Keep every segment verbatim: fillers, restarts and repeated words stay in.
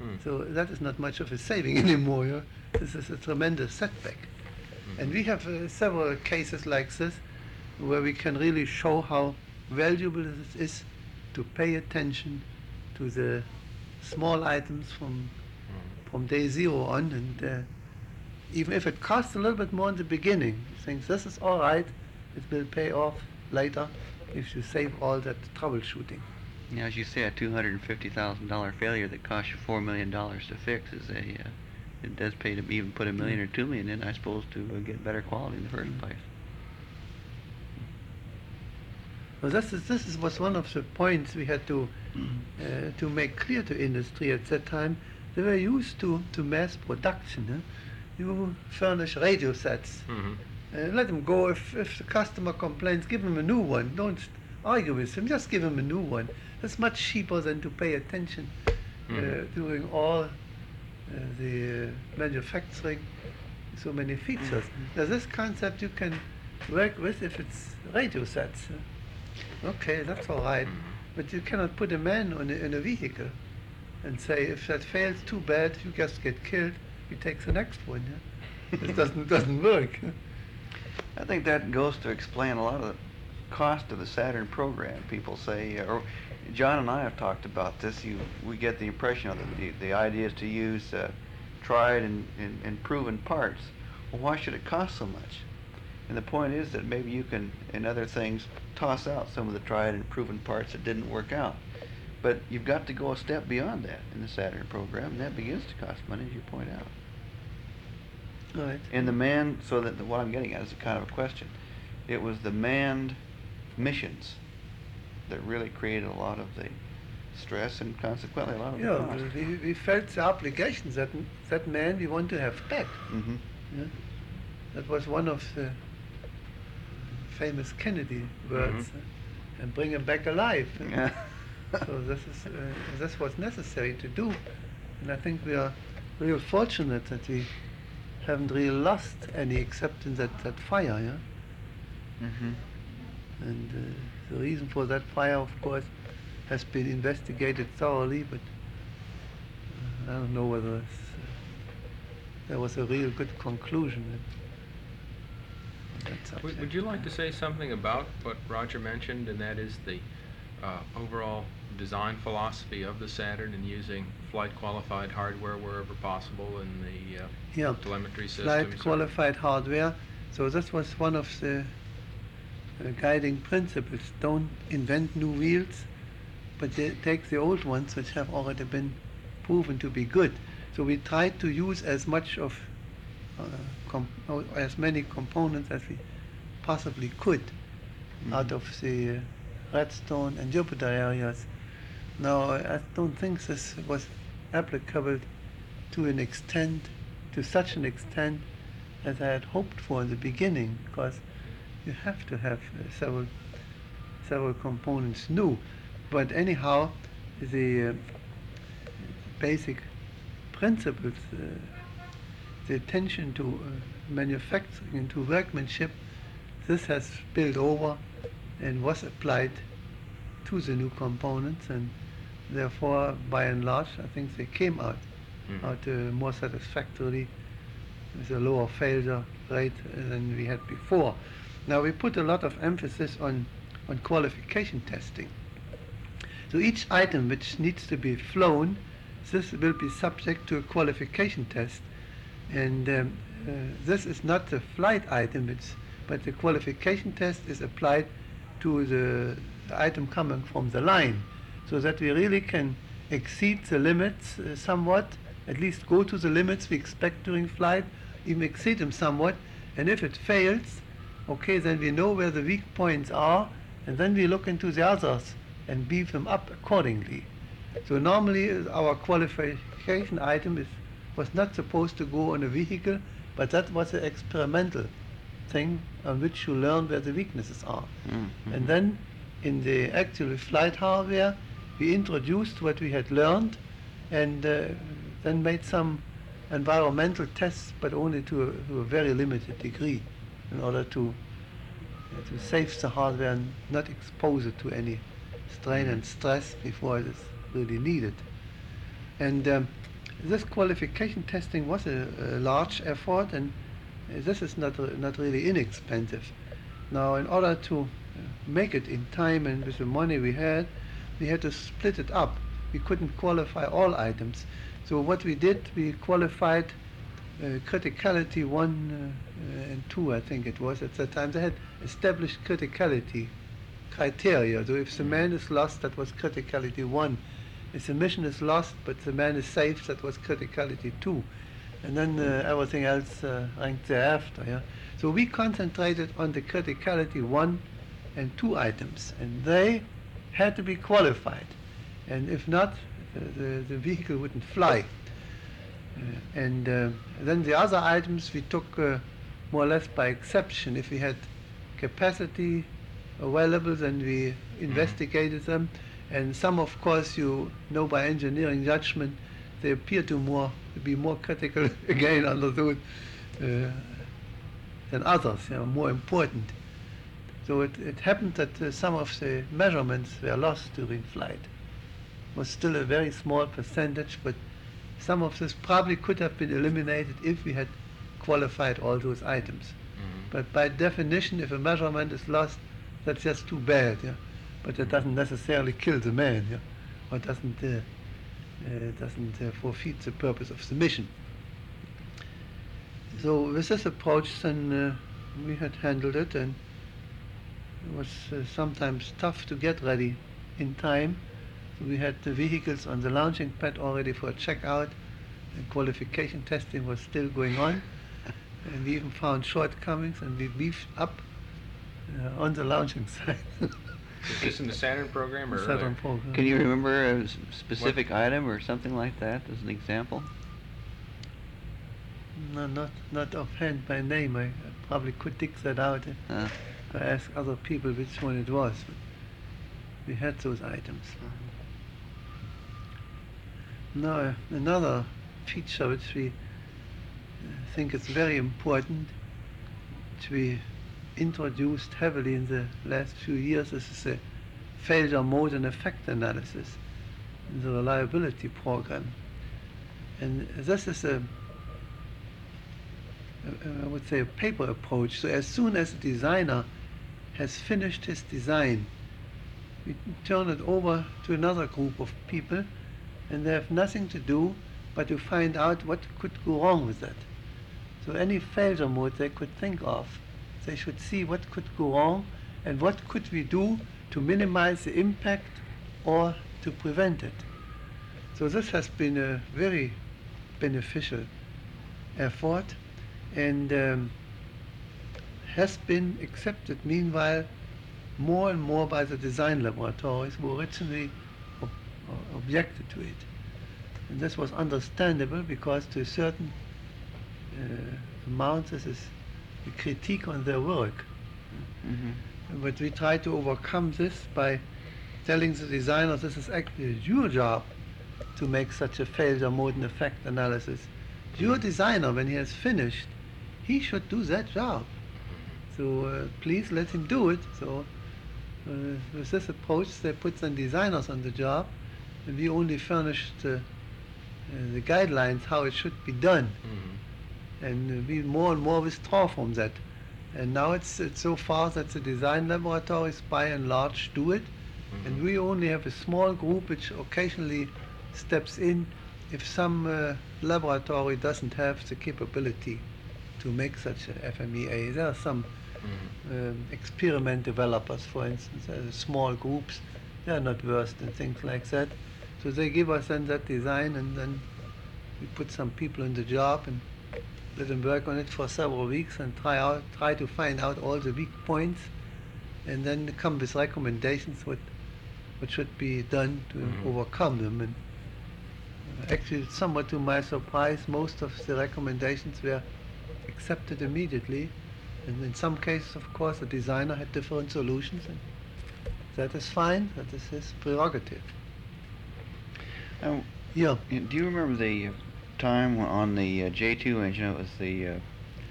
Hmm. So that is not much of a saving anymore. Yeah? This is a tremendous setback. Mm-hmm. And we have uh, several cases like this where we can really show how valuable it is to pay attention to the small items from Mm-hmm. from day zero on, and uh, even if it costs a little bit more in the beginning, you think this is all right, it will pay off later if you save all that troubleshooting. Yeah, as you say, a two hundred fifty thousand dollar failure that costs you four million dollars to fix is a. Uh, it does pay to even put a million Mm. or two million in, I suppose, to uh, get better quality in the first Mm. place. Well, this is this is was one of the points we had to uh, to make clear to industry at that time. They were used to, to mass production. Huh? You furnish radio sets. Mm-hmm. Uh, let him go. If, if the customer complains, give him a new one. Don't argue with him. Just give him a new one. That's much cheaper than to pay attention uh, Mhm. during all uh, the uh, manufacturing. So many features. Now this concept you can work with if it's radio sets. uh, Okay, that's all right. Mhm. But you cannot put a man on a, in a vehicle and say if that fails, too bad. You just get killed. You take the next one. Yeah? It doesn't doesn't work. I think that goes to explain a lot of the cost of the Saturn program. People say, uh, or John and I have talked about this. You, we get the impression of the the, the idea is to use uh, tried and, and, and proven parts. Well, why should it cost so much? And the point is that maybe you can, in other things, toss out some of the tried and proven parts that didn't work out. But you've got to go a step beyond that in the Saturn program, and that begins to cost money, as you point out. Right. And the man, so that the, what I'm getting at is a kind of a question. It was the manned missions that really created a lot of the stress and consequently a lot of the Yeah, cost. we, we felt the obligations that that man we want to have back. Mm-hmm. Yeah? That was one of the famous Kennedy words, Mhm. uh, and bring him back alive. Yeah. So this is uh, this was necessary to do, and I think we are real fortunate that we haven't really lost any except in that, that fire. Yeah, Mm-hmm. and uh, the reason for that fire, of course, has been investigated thoroughly, but uh, I don't know whether it's, uh, there was a real good conclusion. in- on that Would, would subject. you like to say something about what Roger mentioned, and that is the uh, overall design philosophy of the Saturn and using flight-qualified hardware wherever possible in the uh, Yeah. telemetry systems? Flight or- qualified hardware. So this was one of the uh, guiding principles. Don't invent new wheels, but they take the old ones which have already been proven to be good. So we tried to use as much of, uh, com- or as many components as we possibly could out Mhm. of the uh, Redstone and Jupiter areas. Now, I I don't think this was applicable to an extent, to such an extent as I had hoped for in the beginning, because you have to have uh, several several components new. But anyhow, the uh, basic principles, uh, the attention to uh, manufacturing and to workmanship, this has spilled over and was applied to the new components, and therefore, by and large, I think they came out Mhm. out uh, more satisfactorily with a lower failure rate uh, than we had before. Now we put a lot of emphasis on on qualification testing. So each item which needs to be flown, this will be subject to a qualification test, and um, uh, this is not the flight item, it's, but the qualification test is applied to the item coming from the line, so that we really can exceed the limits uh, somewhat, at least go to the limits we expect during flight, even exceed them somewhat, and if it fails, okay, then we know where the weak points are, and then we look into the others and beef them up accordingly. So normally uh, our qualification item is, was not supposed to go on a vehicle, but that was an experimental thing on which you learn where the weaknesses are. Mhm. And then in the actual flight hardware, we introduced what we had learned and uh, then made some environmental tests, but only to a, to a very limited degree, in order to uh, to save the hardware and not expose it to any strain and stress before it is really needed. And um, this qualification testing was a, a large effort, and uh, this is not re- not really inexpensive. Now, in order to uh, make it in time and with the money we had, we had to split it up. We couldn't qualify all items. So what we did, we qualified uh, criticality one uh, uh, and two, I think it was at that time. They had established criticality criteria. So if the man is lost, that was criticality one. If the mission is lost, but the man is safe, that was criticality two. And then uh, everything else uh, ranked thereafter. Yeah? So we concentrated on the criticality one and two items, and they had to be qualified. And if not, the, the, the vehicle wouldn't fly. Uh, and uh, then the other items we took uh, more or less by exception. If we had capacity available, then we investigated them. And some, of course, you know by engineering judgment, they appear to more to be more critical again understood uh, than others, you know, more important. So it, it happened that uh, some of the measurements were lost during flight. It was still a very small percentage, but some of this probably could have been eliminated if we had qualified all those items. Mm-hmm. But by definition, if a measurement is lost, that's just too bad. Yeah? But that doesn't necessarily kill the man, yeah? Or doesn't uh, uh, doesn't uh, forfeit the purpose of the mission. So with this approach, then uh, we had handled it, and it was uh, sometimes tough to get ready in time. So we had the vehicles on the launching pad already for checkout, and qualification testing was still going on. And we even found shortcomings, and we beefed up uh, on the launching site. Is this in the Saturn program or Saturn earlier? program. Can you remember a s- specific item or something like that as an example? No, not not offhand by name. I, I probably could dig that out if Uh, I ask other people which one it was. But we had those items. Now, uh, another feature which we uh, think is very important, which we introduced heavily in the last few years, is the failure mode and effect analysis in the reliability program. And this is a, a- I would say, a paper approach. So as soon as a designer has finished his design, we turn it over to another group of people, and they have nothing to do but to find out what could go wrong with that. So any failure mode they could think of, they should see what could go wrong and what could we do to minimize the impact or to prevent it. So this has been a very beneficial effort, and um, has been accepted meanwhile more and more by the design laboratories who originally ob- uh, objected to it. And this was understandable because to a certain uh, amount this is a critique on their work. mhm. But we try to overcome this by telling the designer this is actually your job to make such a failure mode and effect analysis. Your designer, when he has finished, he should do that job. So uh, please let him do it. So uh, with this approach, they put some designers on the job, and we only furnished uh, uh, the guidelines how it should be done. Mhm. And uh, we more and more withdraw from that. And now it's, it's so far that the design laboratories by and large do it, and Mhm. we only have a small group which occasionally steps in if some uh, laboratory doesn't have the capability to make such a F M E A. There are some Mhm. um, experiment developers, for instance, uh, small groups. They are not versed in things like that. So they give us then that design, and then we put some people in the job and let them work on it for several weeks and try out, try to find out all the weak points, and then come with recommendations what what should be done to Mhm. overcome them. And uh, actually, somewhat to my surprise, most of the recommendations were accepted immediately. And in some cases, of course, the designer had different solutions, and that is fine. That is his prerogative. Now, Yeah. y- do you remember the uh, time when on the uh, J two engine? It was the uh,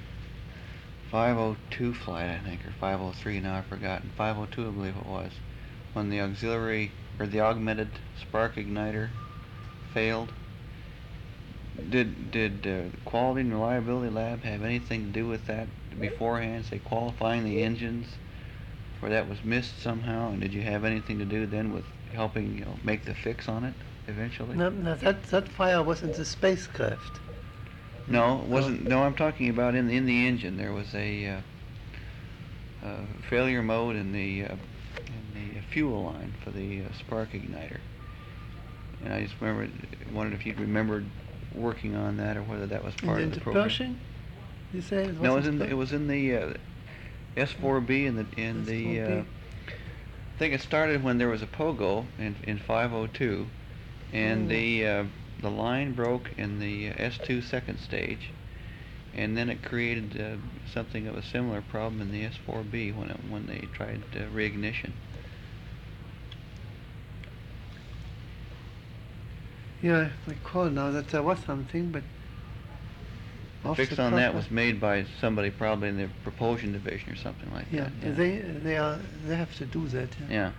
five oh two flight, I think, or five oh three. Now I've forgotten. five oh two, I believe it was, when the auxiliary or the augmented spark igniter failed. Did did uh, the quality and reliability lab have anything to do with that beforehand? Say qualifying the engines, or that was missed somehow? And did you have anything to do then with helping you know make the fix on it eventually? No, no, that that fire was in the spacecraft. No, it wasn't. No, I'm talking about in in the engine. There was a uh, uh, failure mode in the uh, in the fuel line for the uh, spark igniter, and I just remembered wondered if you'd remembered working on that or whether that was part in of the, the program. Pershing, you say it No, it was wasn't in the, Per- it was in the uh, S four B and the in the. Uh, S four B. I think it started when there was a pogo in in five oh two, and Oh. the uh, the line broke in the S two second stage, and then it created uh, something of a similar problem in the S four B when it, when they tried uh, reignition. Yeah, I recall now that there was something, but The off fix the on top that of- was made by somebody probably in the propulsion division or something like Yeah, that. they they are they have to do that. Yeah.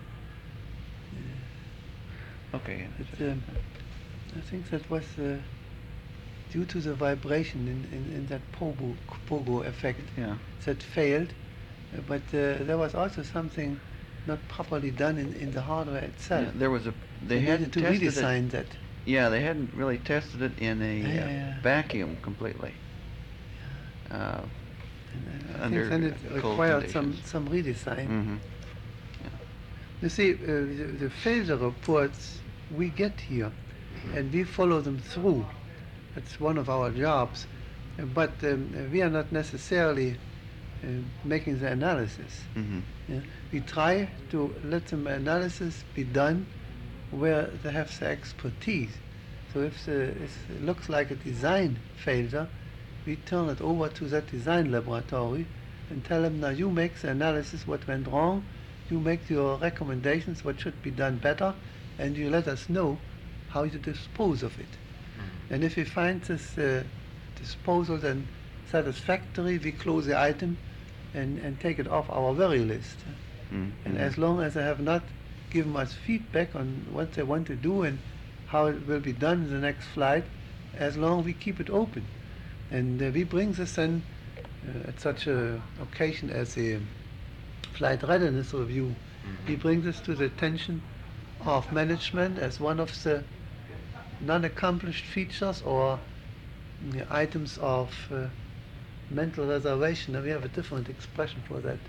Okay. But, um, I think that was uh, due to the vibration in, in, in that pogo, pogo effect Yeah. that failed. Uh, but uh, there was also something not properly done in, in the hardware itself. Yeah, there was a. They, They hadn't needed to tested it. redesign that. Yeah, they hadn't really tested it in a Yeah, uh, yeah, yeah. vacuum completely. Uh, And I Under think then it cold required some, conditions. some redesign. mhm. You see, uh, the, the failure reports we get here, and we follow them through. That's one of our jobs. Uh, But um, uh, we are not necessarily uh, making the analysis. Mhm. Yeah? We try to let the analysis be done where they have the expertise. So if the, if it looks like a design failure, we turn it over to that design laboratory and tell them, now you make the analysis what went wrong, you make your recommendations what should be done better, and you let us know how you dispose of it. Mhm. And if we find this uh, disposal then satisfactory, we close the item and, and take it off our worry list. Mhm. And as long as they have not given us feedback on what they want to do and how it will be done in the next flight, as long we keep it open. And uh, we bring this then uh, at such a occasion as a flight readiness review. We Mhm. bring this to the attention of management as one of the non-accomplished features or mm, items of uh, mental reservation. And we have a different expression for that.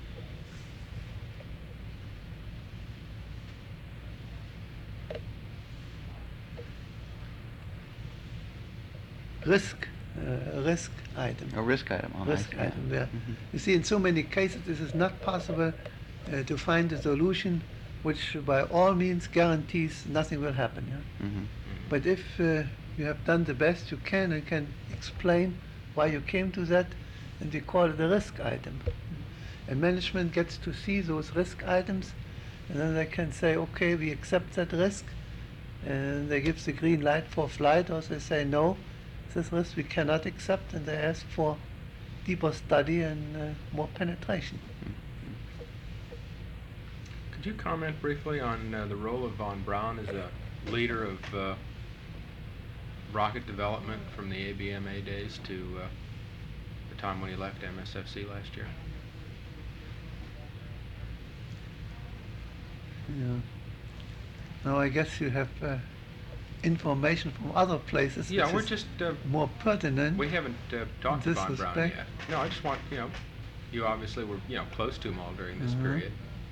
Risk, uh, risk item. A risk item. Oh, I risk see, yeah. item where Mhm. you see in so many cases this is not possible uh, to find a solution which by all means guarantees nothing will happen. Yeah? Mhm. Mhm. But if uh, you have done the best you can and can explain why you came to that, and we call it a risk item. And management gets to see those risk items, and then they can say, okay, we accept that risk, and they give the green light for flight, or they say, no, this risk we cannot accept, and they ask for deeper study and uh, more penetration. Could you comment briefly on uh, the role of von Braun as a leader of uh, rocket development from the A B M A days to uh, the time when he left M S F C last year? Yeah. Now I guess you have uh, information from other places Yeah, which we're is just, uh, more pertinent. we haven't uh, talked to this von Braun respect? yet. No, I just want, you know, you obviously were, you know, close to him all during this Mhm. period.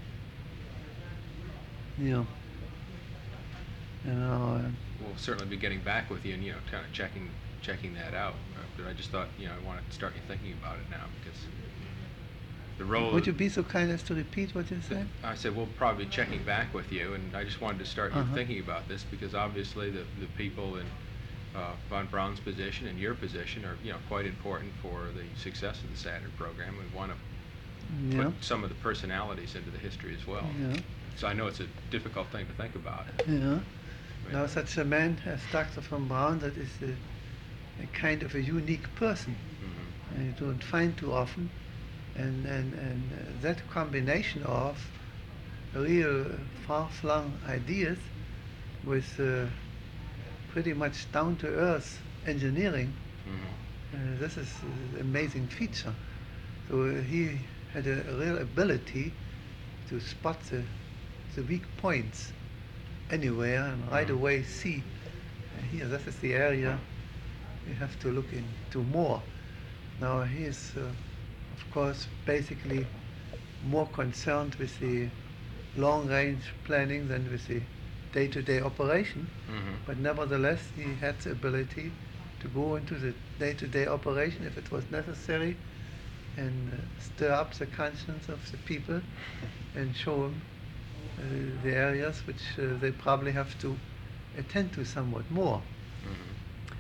Yeah. You know, uh, We'll certainly be getting back with you and, you know, kind of checking, checking that out. Uh, But I just thought, you know, I wanted to start you thinking about it now because the role. would you be so kind as to repeat what you said? I said we'll probably be checking back with you, and I just wanted to start you Uh-huh. thinking about this because obviously the, the people in uh, von Braun's position and your position are, you know, quite important for the success of the Saturn program. We want to Yeah. put some of the personalities into the history as well. Yeah. So I know it's a difficult thing to think about. Yeah. But- Now such a man as Doctor von Braun, that is a, a kind of a unique person. Mhm. And you don't find too often. And, and, and uh, that combination of real far-flung ideas with uh, pretty much down-to-earth engineering, Mhm. uh, this is an amazing feature. So uh, he had a, a real ability to spot the, the weak points anywhere and right Mhm. away see uh, here, this is the area we have to look into more. Now he is, uh, of course, basically more concerned with the long-range planning than with the day-to-day operation, Mhm. but nevertheless he had the ability to go into the day-to-day operation if it was necessary and uh, stir up the conscience of the people and show them uh, the areas which uh, they probably have to attend to somewhat more. Mhm.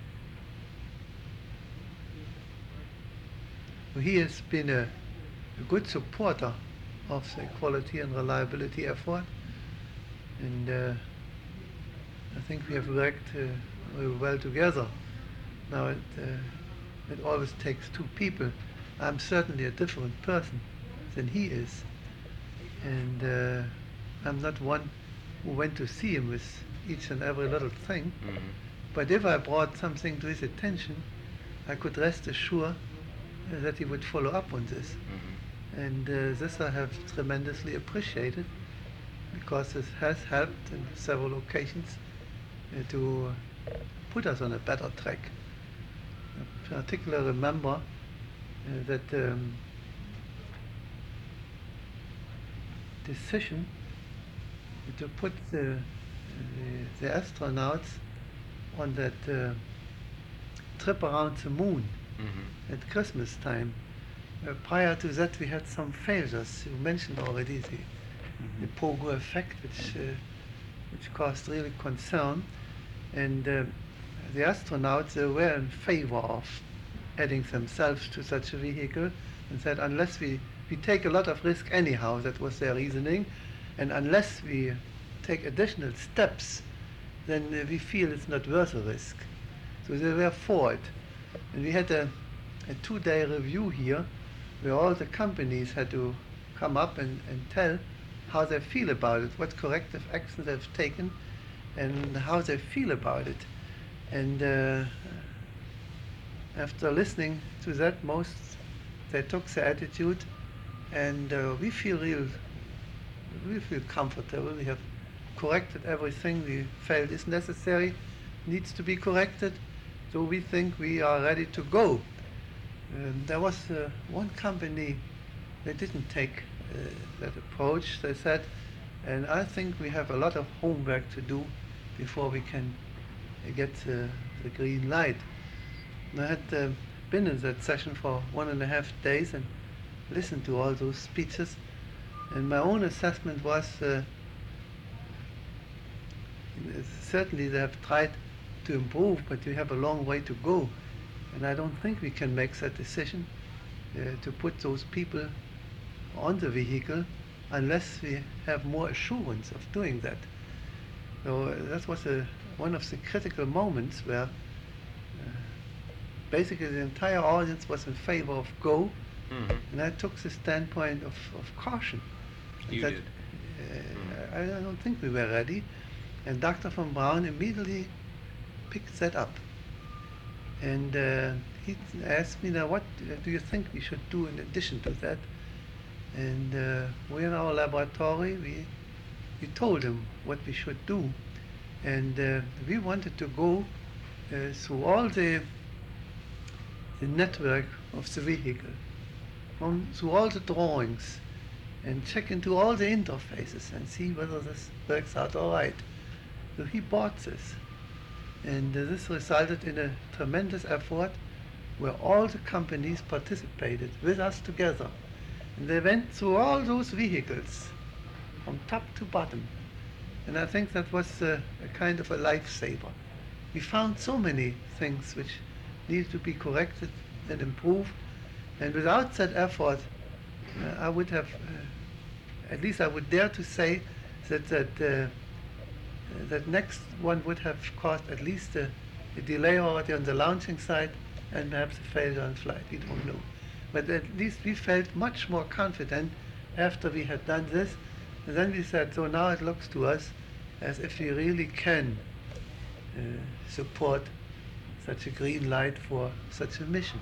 He has been a, a good supporter of the quality and reliability effort, and uh, I think we have worked uh, very well together. Now it, uh, it always takes two people. I'm certainly a different person than he is, and uh, I'm not one who went to see him with each and every little thing. Mhm. But if I brought something to his attention, I could rest assured uh, that he would follow up on this. Mhm. And uh, this I have tremendously appreciated because this has helped in several occasions uh, to put us on a better track. I particularly remember uh, that um, decision to put the, the, the astronauts on that uh, trip around the moon Mhm. at Christmas time. Uh, prior to that, we had some failures. You mentioned already the, the Pogo effect, which uh, which caused really concern, and uh, the astronauts uh, were in favor of adding themselves to such a vehicle, and said unless we we take a lot of risk anyhow, that was their reasoning, and unless we take additional steps, then uh, we feel it's not worth a risk. So they were for it. And we had a, a two-day review here where all the companies had to come up and, and tell how they feel about it, what corrective actions they've taken, and how they feel about it. And uh, after listening to that, most they took the attitude, and uh, we feel real, we feel comfortable. We have corrected everything we felt is necessary, needs to be corrected, so we think we are ready to go. Um, there was uh, one company that didn't take uh, that approach. They said, and I think we have a lot of homework to do before we can uh, get uh, the green light. And I had uh, been in that session for one and a half days and listened to all those speeches, and my own assessment was uh, certainly they have tried to improve, but we have a long way to go. And I don't think we can make that decision uh, to put those people on the vehicle unless we have more assurance of doing that. So uh, that was a, one of the critical moments where uh, basically the entire audience was in favor of go, Mhm. and I took the standpoint of, of caution. You that, did. Uh, I, I don't think we were ready, and Doctor von Braun immediately picked that up. And uh, he asked me, now what uh, do you think we should do in addition to that? And uh, we in our laboratory, we, we told him what we should do. And uh, we wanted to go uh, through all the, the network of the vehicle, from, through all the drawings, and check into all the interfaces and see whether this works out all right. So he bought this. And uh, this resulted in a tremendous effort where all the companies participated with us together. And they went through all those vehicles from top to bottom. And I think that was uh, a kind of a lifesaver. We found so many things which needed to be corrected and improved. And without that effort, uh, I would have, uh, at least I would dare to say that that uh, Uh, that next one would have caused at least a, a delay already on the launching side and perhaps a failure on flight. We don't know. But at least we felt much more confident after we had done this. And then we said, so now it looks to us as if we really can uh, support such a green light for such a mission.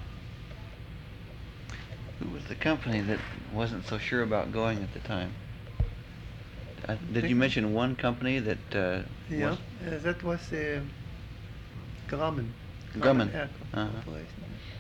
Who was the company that wasn't so sure about going at the time? Uh, did you think- mention one company that uh, Yeah, was uh, that was uh, Grumman. Grumman? Air Uh-huh. Corporation.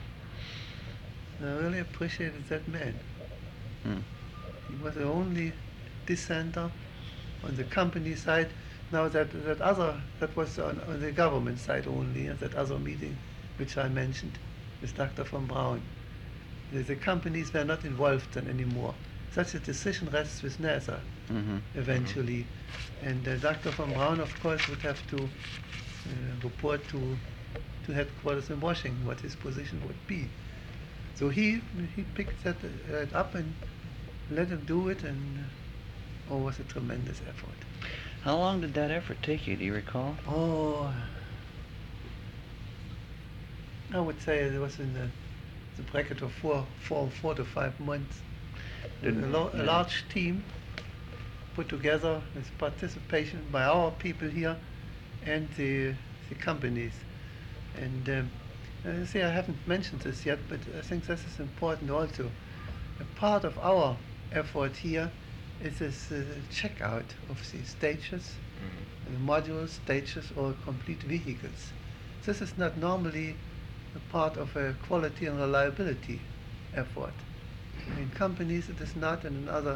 I really appreciated that man. Hmm. He was the only dissenter on the company side. Now that that other that was on, on the government side only. uh, That other meeting, which I mentioned, with Doctor von Braun. The, the companies were not involved then anymore. Such a decision rests with NASA Mm-hmm. eventually, and uh, Doctor von Braun, of course, would have to uh, report to to headquarters in Washington what his position would be. So he he picked that uh, up and let him do it, and uh, oh, it was a tremendous effort. How long did that effort take you? Do you recall? Oh, I would say it was in the, the bracket of four, four, four to five months. A, Didn't- lo- a yeah. large team put together with participation by our people here and the, the companies. And um, I see I haven't mentioned this yet, but I think this is important also. A part of our effort here is this uh, checkout of the stages, Mhm. the modules, stages, or complete vehicles. This is not normally a part of a quality and reliability effort. In companies it is not, and in other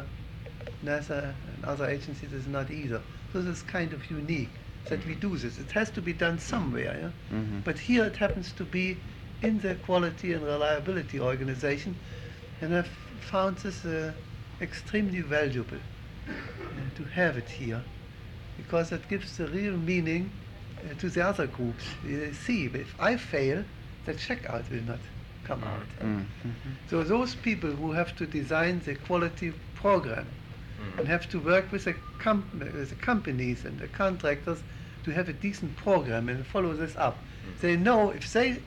NASA and other agencies it is not either. So this is kind of unique that we do this. It has to be done somewhere, yeah? Mhm. But here it happens to be in the quality and reliability organization, and I've found this uh, extremely valuable uh, to have it here, because it gives the real meaning uh, to the other groups. They see, if I fail, the checkout will not come out. Mm-hmm. So those people who have to design the quality program Mhm. and have to work with the, com- with the companies and the contractors to have a decent program and follow this up. Mhm. They know if they,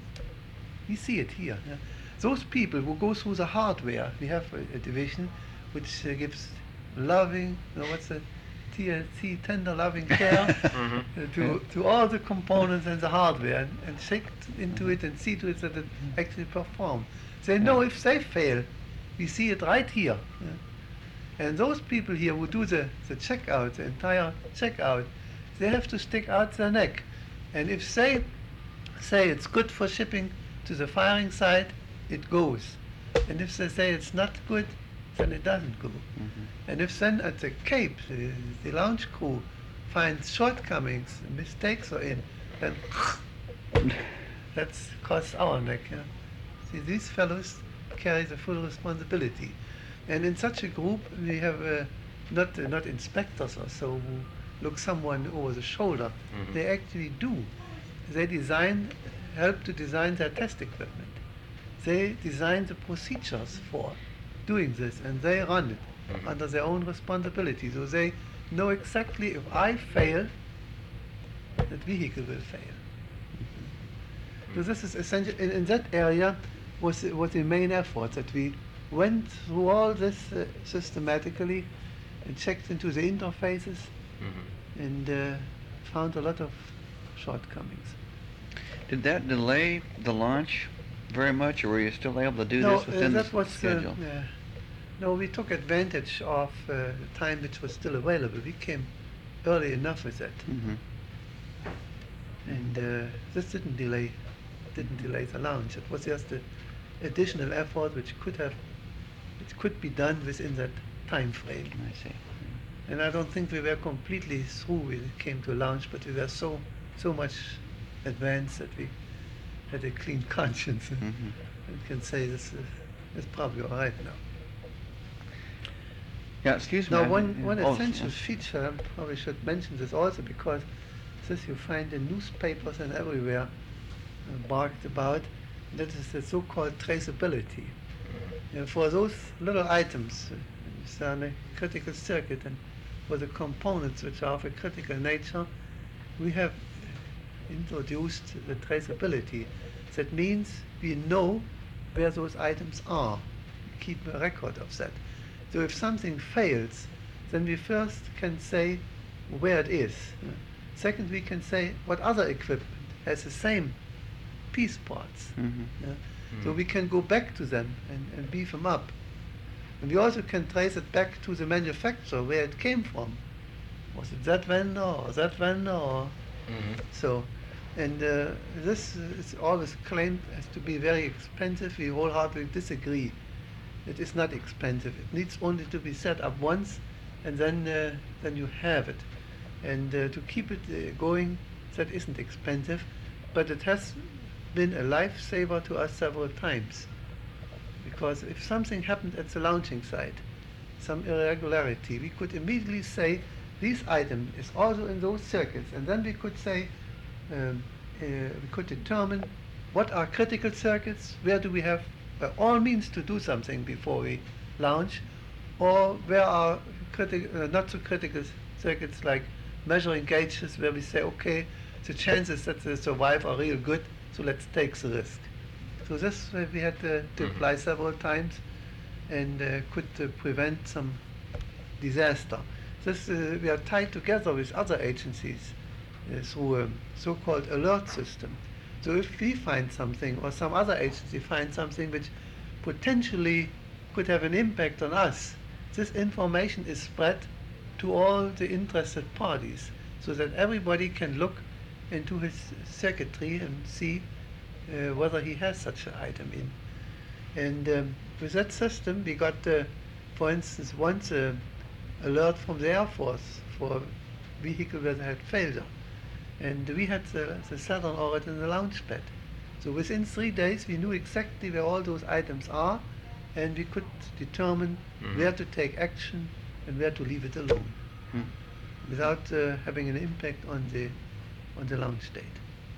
we see it here, yeah? Those people who go through the hardware, we have a, a division which uh, gives loving, you know, what's the T L C, tender loving care Mhm. uh, to, to all the components and the hardware, and, and check into it and see to it that it actually performs. They know if they fail, we see it right here. yeah. And those people here who do the, the checkout, the entire checkout, they have to stick out their neck. And if they say it's good for shipping to the firing site, it goes. And if they say it's not good, then it doesn't go. Mhm. And if then at the Cape, the, the launch crew finds shortcomings, mistakes are in, then that's costs our neck. Yeah? See, these fellows carry the full responsibility. And in such a group, we have uh, not uh, not inspectors or so who look someone over the shoulder. Mhm. They actually do. They design, help to design their test equipment. They design the procedures for doing this, and they run it Mhm. under their own responsibility. So they know exactly if I fail, that vehicle will fail. So this is essential. In, in that area was the- was the main effort, that we went through all this uh, systematically and checked into the interfaces Mhm. and uh, found a lot of shortcomings. Did that delay the launch very much, or were you still able to do no, this within uh, the that was schedule? Uh, uh, no, we took advantage of uh, the time which was still available. We came early enough with that, Mhm. and uh, this didn't delay didn't delay the launch. It was just an additional effort which could have which could be done within that time frame. I see. And I don't think we were completely through when it came to launch, but we were so so much advanced that we had a clean conscience Mhm. and can say this is, is probably all right now. Yeah, excuse me. Now, I- one, yeah. one Oh, essential yes. feature, I probably should mention this also, because this you find in newspapers and everywhere uh, barked about, that is the so-called traceability. You know, for those little items, uh, which are in a critical circuit, and for the components which are of a critical nature, we have introduced the traceability. That means we know where those items are. We keep a record of that. So if something fails, then we first can say where it is. Second, we can say what other equipment has the same piece parts. Mhm. Yeah? So Mhm. we can go back to them and, and beef them up. And we also can trace it back to the manufacturer, where it came from. Was it that vendor or that vendor? Or Mhm. so, and uh, this is always claimed as to be very expensive. We wholeheartedly disagree. It is not expensive. It needs only to be set up once, and then uh, then you have it. And uh, to keep it uh, going, that isn't expensive, but it has been a lifesaver to us several times. Because if something happened at the launching site, some irregularity, we could immediately say this item is also in those circuits, and then we could say um, uh, we could determine what are critical circuits, where do we have by all means to do something before we launch, or where are criti- uh, not so critical circuits like measuring gauges, where we say, okay, the chances that they survive are real good, so let's take the risk. So this uh, we had uh, to Mhm. apply several times, and uh, could uh, prevent some disaster. This uh, we are tied together with other agencies uh, through a so-called alert system. So if we find something, or some other agency finds something which potentially could have an impact on us, this information is spread to all the interested parties, so that everybody can look into his circuitry and see uh, whether he has such an item in. And um, with that system, we got, uh, for instance, once a alert from the Air Force for a vehicle where they had failure. And we had the, the Saturn already in the launch pad. So within three days, we knew exactly where all those items are, and we could determine Mhm. where to take action and where to leave it alone, Hmm. without uh, having an impact on the on the launch date.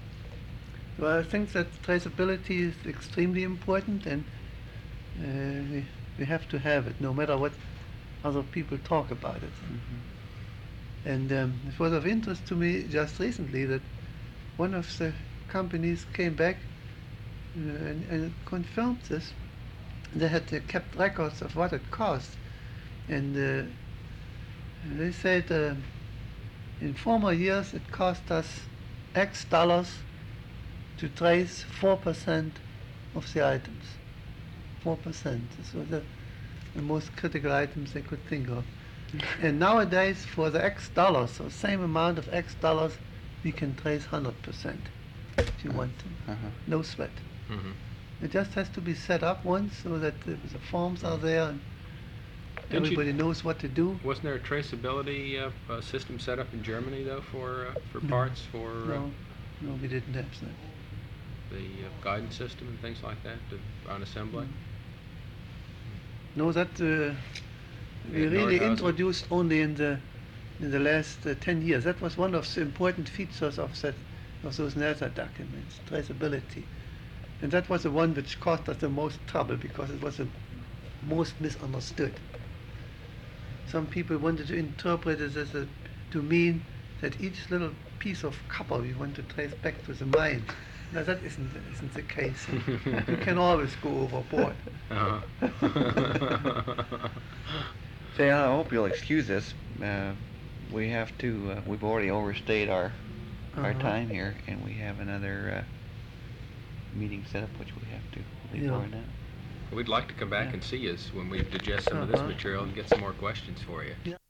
So I think that traceability is extremely important, and uh, we, we have to have it, no matter what other people talk about it. Mhm. And um, it was of interest to me just recently that one of the companies came back uh, and, and confirmed this. They had uh, kept records of what it cost, and uh, they said uh, in former years it cost us X dollars to trace four percent of the items. four percent. This was the, the most critical items they could think of. And nowadays, for the X dollars, or same amount of X dollars, we can trace one hundred percent if you want to. Uh-huh. No sweat. Mhm. It just has to be set up once so that the, the forms are there and Didn't you- everybody knows what to do. Wasn't there a traceability uh, uh, system set up in Germany though for uh, for No. parts for uh, No, no, we didn't have that. the uh, guidance system and things like that to, on assembly? No, that uh, we Yeah, really Nordhausen. introduced only in the in the last uh, ten years. That was one of the important features of that of those NASA documents, traceability, and that was the one which caused us the most trouble because it was the most misunderstood. Some people wanted to interpret it as a, to mean that each little piece of copper we want to trace back to the mine. Now that isn't isn't the case. You can always go overboard. Uh-huh. Say, I hope you'll excuse us. Uh, we have to. Uh, we've already overstayed our our Uh-huh. time here, and we have another uh, meeting set up, which we have to leave Yeah. for now. We'd like to come back Yeah. and see us when we digest some of this Uh-huh. material and get some more questions for you. Yeah.